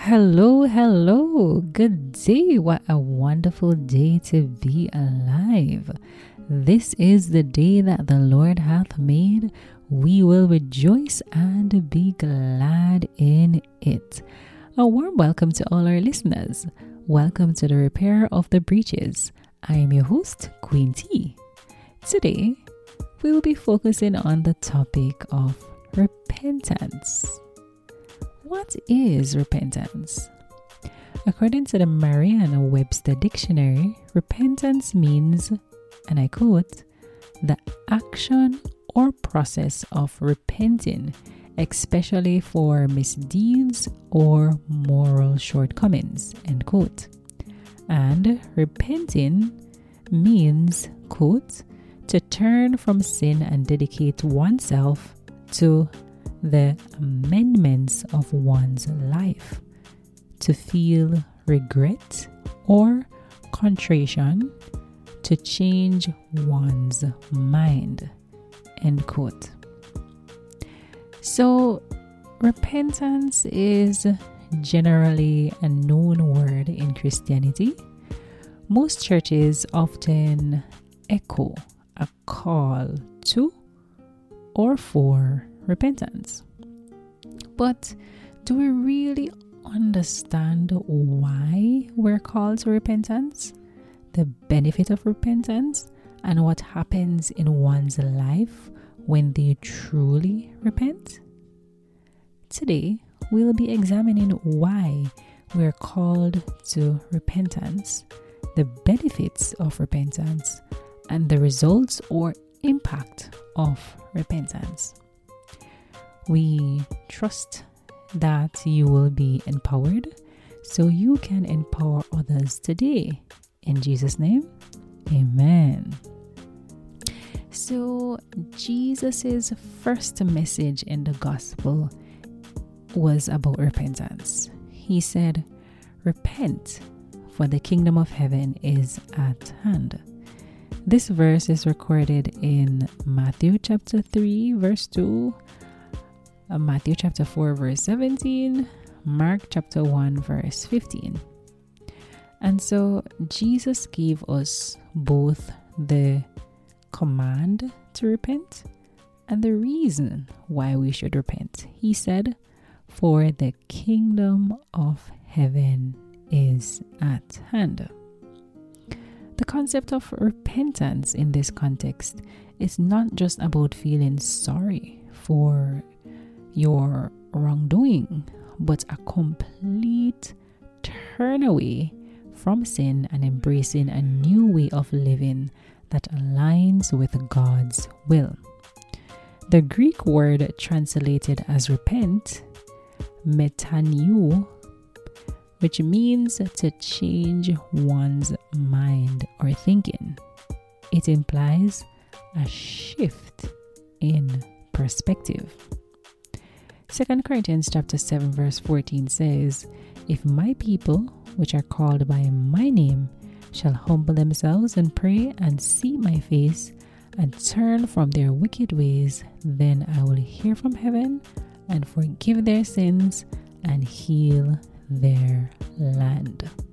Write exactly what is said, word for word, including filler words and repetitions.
Hello, hello. Good day. What a wonderful day to be alive. This is the day that the Lord hath made. We will rejoice and be glad in it. A warm welcome to all our listeners. Welcome to the Repair of the Breaches. I am your host, Queen T. Today, we will be focusing on the topic of repentance. What is repentance? According to the Merriam-Webster Dictionary, repentance means, and I quote, the action or process of repenting, especially for misdeeds or moral shortcomings, end quote. And repenting means, quote, to turn from sin and dedicate oneself to the amendments of one's life, to feel regret or contrition, to change one's mind, end quote. So, repentance is generally a known word in Christianity. Most churches often echo a call to or for repentance. But do we really understand why we're called to repentance, the benefit of repentance, and what happens in one's life when they truly repent? Today, we'll be examining why we're called to repentance, the benefits of repentance, and the results or impact of repentance. We trust that you will be empowered so you can empower others today. In Jesus' name, amen. So, Jesus' first message in the gospel was about repentance. He said, "Repent, for the kingdom of heaven is at hand." This verse is recorded in Matthew chapter three, verse two, Matthew chapter four, verse seventeen, Mark chapter one, verse fifteen. And so Jesus gave us both the command to repent and the reason why we should repent. He said, "For the kingdom of heaven is at hand." The concept of repentance in this context is not just about feeling sorry for your wrongdoing, but a complete turn away from sin and embracing a new way of living that aligns with God's will. The Greek word translated as repent, metanoeo, which means to change one's mind or thinking. It implies a shift in perspective. Second Corinthians chapter seven verse fourteen says, "If my people, which are called by my name, shall humble themselves and pray and seek my face and turn from their wicked ways, then I will hear from heaven and forgive their sins and heal their land."